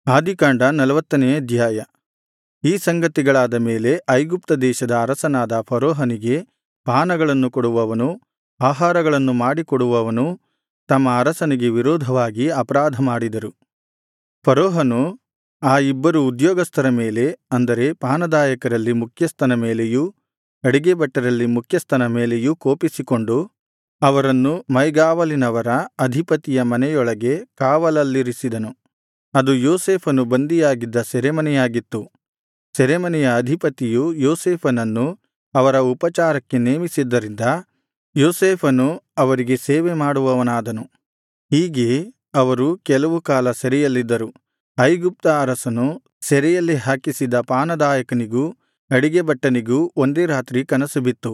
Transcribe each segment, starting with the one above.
ಆದಿಕಾಂಡ 40ನೇ ಅಧ್ಯಾಯ. ಈ ಸಂಗತಿಗಳಾದ ಮೇಲೆ ಐಗುಪ್ತ ದೇಶದ ಅರಸನಾದ ಫರೋಹನಿಗೆ ಪಾನಗಳನ್ನು ಕೊಡುವವನೂ ಆಹಾರಗಳನ್ನು ಮಾಡಿಕೊಡುವವನೂ ತಮ್ಮ ಅರಸನಿಗೆ ವಿರೋಧವಾಗಿ ಅಪರಾಧ ಮಾಡಿದರು. ಫರೋಹನು ಆ ಇಬ್ಬರು ಉದ್ಯೋಗಸ್ಥರ ಮೇಲೆ, ಅಂದರೆ ಪಾನದಾಯಕರಲ್ಲಿ ಮುಖ್ಯಸ್ಥನ ಮೇಲೆಯೂ ಅಡಿಗೆಭಟ್ಟರಲ್ಲಿ ಮುಖ್ಯಸ್ಥನ ಮೇಲೆಯೂ ಕೋಪಿಸಿಕೊಂಡು ಅವರನ್ನು ಮೈಗಾವಲಿನವರ ಅಧಿಪತಿಯ ಮನೆಯೊಳಗೆ ಕಾವಲಲ್ಲಿರಿಸಿದನು. ಅದು ಯೋಸೇಫನು ಬಂದಿಯಾಗಿದ್ದ ಸೆರೆಮನೆಯಾಗಿತ್ತು. ಸೆರೆಮನೆಯ ಅಧಿಪತಿಯು ಯೋಸೇಫನನ್ನು ಅವರ ಉಪಚಾರಕ್ಕೆ ನೇಮಿಸಿದ್ದರಿಂದ ಯೋಸೇಫನು ಅವರಿಗೆ ಸೇವೆ ಮಾಡುವವನಾದನು. ಹೀಗೆ ಅವರು ಕೆಲವು ಕಾಲ ಸೆರೆಯಲ್ಲಿದ್ದರು. ಐಗುಪ್ತ ಅರಸನು ಸೆರೆಯಲ್ಲಿ ಹಾಕಿಸಿದ ಪಾನದಾಯಕನಿಗೂ ಅಡಿಗೆಭಟ್ಟನಿಗೂ ಒಂದೇ ರಾತ್ರಿ ಕನಸು ಬಿತ್ತು.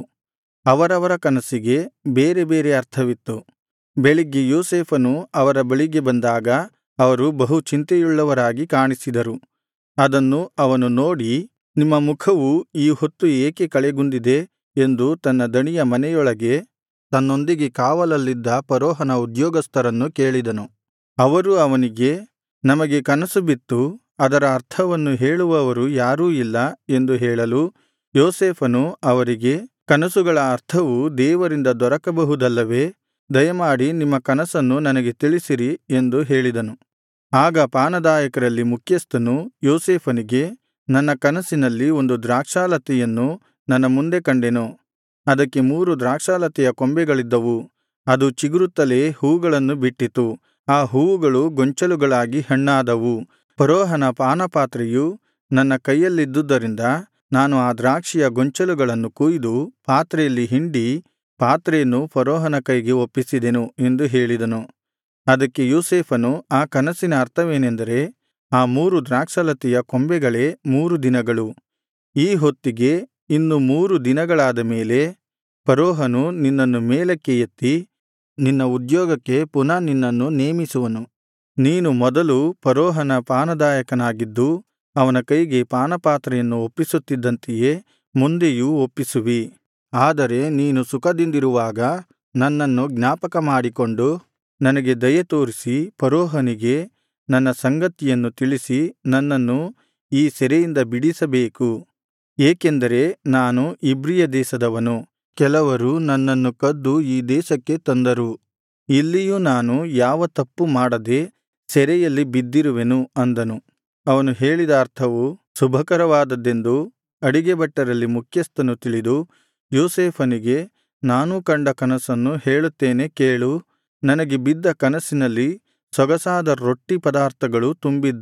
ಅವರವರ ಕನಸಿಗೆ ಬೇರೆ ಬೇರೆ ಅರ್ಥವಿತ್ತು. ಬೆಳಿಗ್ಗೆ ಯೋಸೇಫನು ಅವರ ಬಳಿಗೆ ಬಂದಾಗ ಅವರು ಬಹು ಚಿಂತೆಯುಳ್ಳವರಾಗಿ ಕಾಣಿಸಿದರು. ಅದನ್ನು ಅವನು ನೋಡಿ, ನಿಮ್ಮ ಮುಖವು ಈ ಹೊತ್ತು ಏಕೆ ಕಳೆಗುಂದಿದೆ ಎಂದು ತನ್ನ ದಣಿಯ ಮನೆಯೊಳಗೆ ತನ್ನೊಂದಿಗೆ ಕಾವಲಲ್ಲಿದ್ದ ಫರೋಹನ ಉದ್ಯೋಗಸ್ಥರನ್ನು ಕೇಳಿದನು. ಅವರು ಅವನಿಗೆ, ನಮಗೆ ಕನಸು ಬಿತ್ತು, ಅದರ ಅರ್ಥವನ್ನು ಹೇಳುವವರು ಯಾರೂ ಇಲ್ಲ ಎಂದು ಹೇಳಲು, ಯೋಸೇಫನು ಅವರಿಗೆ, ಕನಸುಗಳ ಅರ್ಥವು ದೇವರಿಂದ ದೊರಕಬಹುದಲ್ಲವೇ? ದಯಮಾಡಿ ನಿಮ್ಮ ಕನಸನ್ನು ನನಗೆ ತಿಳಿಸಿರಿ ಎಂದು ಹೇಳಿದನು. ಆಗ ಪಾನದಾಯಕರಲ್ಲಿ ಮುಖ್ಯಸ್ಥನು ಯೋಸೇಫನಿಗೆ, ನನ್ನ ಕನಸಿನಲ್ಲಿ ಒಂದು ದ್ರಾಕ್ಷಾಲತೆಯನ್ನು ನನ್ನ ಮುಂದೆ ಕಂಡೆನು. ಅದಕ್ಕೆ 3 ದ್ರಾಕ್ಷಾಲತೆಯ ಕೊಂಬೆಗಳಿದ್ದವು. ಅದು ಚಿಗುರುತ್ತಲೇ ಹೂವುಗಳನ್ನು ಬಿಟ್ಟಿತು. ಆ ಹೂವುಗಳು ಗೊಂಚಲುಗಳಾಗಿ ಹಣ್ಣಾದವು. ಫರೋಹನ ಪಾನಪಾತ್ರೆಯು ನನ್ನ ಕೈಯಲ್ಲಿದ್ದುದರಿಂದ ನಾನು ಆ ದ್ರಾಕ್ಷಿಯ ಗೊಂಚಲುಗಳನ್ನು ಕೊಯ್ದು ಪಾತ್ರೆಯಲ್ಲಿ ಹಿಂಡಿ ಪಾತ್ರೆಯನ್ನು ಫರೋಹನ ಕೈಗೆ ಒಪ್ಪಿಸಿದೆನು ಎಂದು ಹೇಳಿದನು. ಅದಕ್ಕೆ ಯೋಸೇಫನು, ಆ ಕನಸಿನ ಅರ್ಥವೇನೆಂದರೆ, ಆ 3 ದ್ರಾಕ್ಷಾಲತೆಯ ಕೊಂಬೆಗಳೇ 3 ದಿನಗಳು. ಈ ಹೊತ್ತಿಗೆ ಇನ್ನು 3 ದಿನಗಳಾದ ಮೇಲೆ ಫರೋಹನು ನಿನ್ನನ್ನು ಮೇಲಕ್ಕೆ ಎತ್ತಿ ನಿನ್ನ ಉದ್ಯೋಗಕ್ಕೆ ಪುನಃ ನಿನ್ನನ್ನು ನೇಮಿಸುವನು. ನೀನು ಮೊದಲು ಫರೋಹನ ಪಾನದಾಯಕನಾಗಿದ್ದು ಅವನ ಕೈಗೆ ಪಾನಪಾತ್ರೆಯನ್ನು ಒಪ್ಪಿಸುತ್ತಿದ್ದಂತೆಯೇ ಮುಂದೆಯೂ ಒಪ್ಪಿಸುವಿ. ಆದರೆ ನೀನು ಸುಖದಿಂದಿರುವಾಗ ನನ್ನನ್ನು ಜ್ಞಾಪಕ ಮಾಡಿಕೊಂಡು ನನಗೆ ದಯೆ ತೋರಿಸಿ ಫರೋಹನಿಗೆ ನನ್ನ ಸಂಗತಿಯನ್ನು ತಿಳಿಸಿ ನನ್ನನ್ನು ಈ ಸೆರೆಯಿಂದ ಬಿಡಿಸಬೇಕು. ಏಕೆಂದರೆ ನಾನು ಇಬ್ರಿಯ ದೇಶದವನು. ಕೆಲವರು ನನ್ನನ್ನು ಕದ್ದು ಈ ದೇಶಕ್ಕೆ ತಂದರು. ಇಲ್ಲಿಯೂ ನಾನು ಯಾವ ತಪ್ಪು ಮಾಡದೆ ಸೆರೆಯಲ್ಲಿ ಬಿದ್ದಿರುವೆನು ಅಂದನು. ಅವನು ಹೇಳಿದ ಅರ್ಥವು ಶುಭಕರವಾದದ್ದೆಂದು ಅಡಿಗೆಭಟ್ಟರಲ್ಲಿ ಮುಖ್ಯಸ್ಥನು ತಿಳಿದು ಯೋಸೇಫನಿಗೆ, ನಾನೂ ಕಂಡ ಕನಸನ್ನು ಹೇಳುತ್ತೇನೆ ಕೇಳು. ನನಗೆ ಬಿದ್ದ ಕನಸಿನಲ್ಲಿ ಸೊಗಸಾದ ರೊಟ್ಟಿ ಪದಾರ್ಥಗಳು ತುಂಬಿದ್ದ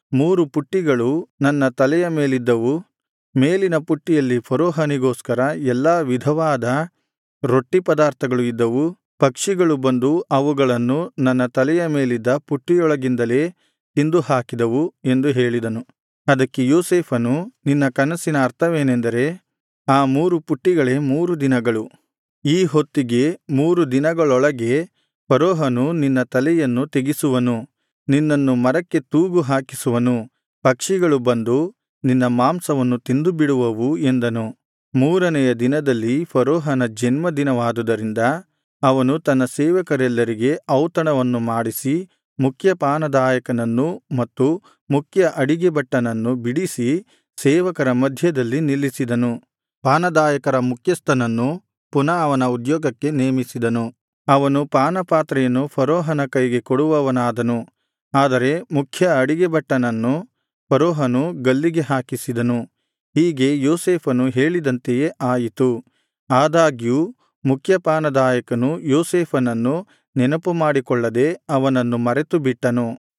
3 ಪುಟ್ಟಿಗಳು ನನ್ನ ತಲೆಯ ಮೇಲಿದ್ದವು. ಮೇಲಿನ ಪುಟ್ಟಿಯಲ್ಲಿ ಫರೋಹನಿಗೋಸ್ಕರ ಎಲ್ಲಾ ವಿಧವಾದ ರೊಟ್ಟಿ ಪದಾರ್ಥಗಳು ಇದ್ದವು. ಪಕ್ಷಿಗಳು ಬಂದು ಅವುಗಳನ್ನು ನನ್ನ ತಲೆಯ ಮೇಲಿದ್ದ ಪುಟ್ಟಿಯೊಳಗಿಂದಲೇ ತಿಂದು ಹಾಕಿದವು ಎಂದು ಹೇಳಿದನು. ಅದಕ್ಕೆ ಯೋಸೇಫನು, ನಿನ್ನ ಕನಸಿನ ಅರ್ಥವೇನೆಂದರೆ, ಆ 3 ಪುಟ್ಟಿಗಳೇ 3 ದಿನಗಳು. ಈ ಹೊತ್ತಿಗೆ 3 ದಿನಗಳೊಳಗೆ ಫರೋಹನು ನಿನ್ನ ತಲೆಯನ್ನು ತೆಗೆಸುವನು, ನಿನ್ನನ್ನು ಮರಕ್ಕೆ ತೂಗು ಹಾಕಿಸುವನು. ಪಕ್ಷಿಗಳು ಬಂದು ನಿನ್ನ ಮಾಂಸವನ್ನು ತಿಂದುಬಿಡುವವು ಎಂದನು. 3ನೆಯ ದಿನದಲ್ಲಿ ಫರೋಹನ ಜನ್ಮದಿನವಾದುದರಿಂದ ಅವನು ತನ್ನ ಸೇವಕರೆಲ್ಲರಿಗೆ ಔತಣವನ್ನು ಮಾಡಿಸಿ ಮುಖ್ಯ ಪಾನದಾಯಕನನ್ನೂ ಮತ್ತು ಮುಖ್ಯ ಅಡಿಗೆಭಟ್ಟನನ್ನು ಬಿಡಿಸಿ ಸೇವಕರ ಮಧ್ಯದಲ್ಲಿ ನಿಲ್ಲಿಸಿದನು. ಪಾನದಾಯಕರ ಮುಖ್ಯಸ್ಥನನ್ನು ಪುನಃ ಅವನ ಉದ್ಯೋಗಕ್ಕೆ ನೇಮಿಸಿದನು. ಅವನು ಪಾನಪಾತ್ರೆಯನ್ನು ಫರೋಹನ ಕೈಗೆ ಕೊಡುವವನಾದನು. ಆದರೆ ಮುಖ್ಯ ಅಡಿಗೆಭಟ್ಟನನ್ನು ಫರೋಹನು ಗಲ್ಲಿಗೆ ಹಾಕಿಸಿದನು. ಹೀಗೆ ಯೋಸೇಫನು ಹೇಳಿದಂತೆಯೇ ಆಯಿತು. ಆದಾಗ್ಯೂ ಮುಖ್ಯ ಪಾನದಾಯಕನು ಯೋಸೇಫನನ್ನು ನೆನಪುಮಾಡಿಕೊಳ್ಳದೆ ಅವನನ್ನು ಮರೆತುಬಿಟ್ಟನು.